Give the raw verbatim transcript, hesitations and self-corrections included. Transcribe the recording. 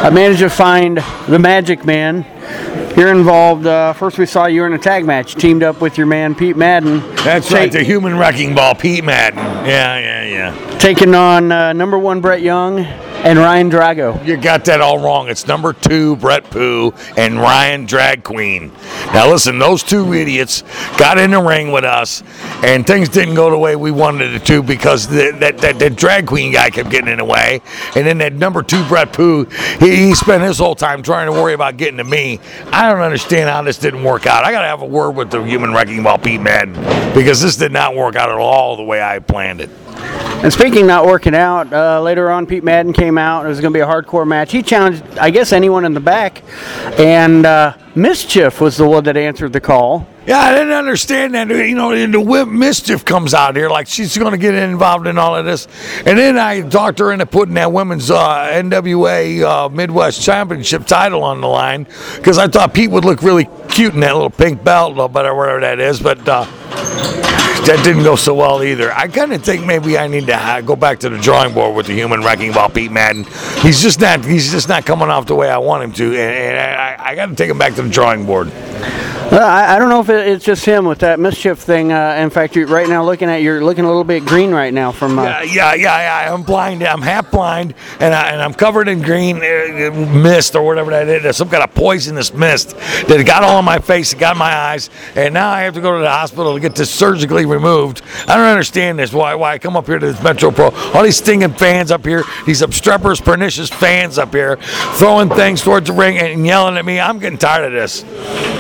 I managed to find the Magic Man. You're involved. Uh, first, we saw you were in a tag match, teamed up with your man Pete Madden. That's Ta- right, the human wrecking ball, Pete Madden. Yeah, yeah, yeah. Taking on uh, number one Brett Young and Ryan Drago. You got that all wrong. It's number two Brett Pooh and Ryan Drag Queen. Now listen, those two idiots got in the ring with us, and things didn't go the way we wanted it to because the, that, that that Drag Queen guy kept getting in the way, and then that number two Brett Pooh, he, he spent his whole time trying to worry about getting to me. I don't understand how this didn't work out. I got to have a word with the human wrecking ball, Pete Madden, because this did not work out at all the way I planned it. And speaking not working out, uh, later on Pete Madden came out. It was going to be a hardcore match. He challenged, I guess, anyone in the back. And uh, Mischief was the one that answered the call. Yeah, I didn't understand that. You know, and the whip Mischief comes out here like she's going to get involved in all of this. And then I talked her into putting that women's uh, N W A uh, Midwest Championship title on the line because I thought Pete would look really cute in that little pink belt or whatever that is. But uh, that didn't go so well either. I kind of think maybe I need to uh, go back to the drawing board with the human wrecking ball, Pete Madden. He's just not. He's just not coming off the way I want him to, and, and I, I got to take him back to the drawing board. Well, I, I don't know if it, it's just him with that Mischief thing. Uh, in fact, you're, right now looking at you're looking a little bit green right now from. Uh, yeah, yeah, yeah, yeah. I'm blind. I'm half blind, and, I, and I'm covered in green uh, mist or whatever that is. There's some kind of poisonous mist that got all on my face, it got my eyes, and now I have to go to the hospital to get this surgically removed. I don't understand this. Why? Why I come up here to this Metro Pro? All these stinging fans up here, these obstreperous, pernicious fans up here, throwing things towards the ring and yelling at me. I'm getting tired of this.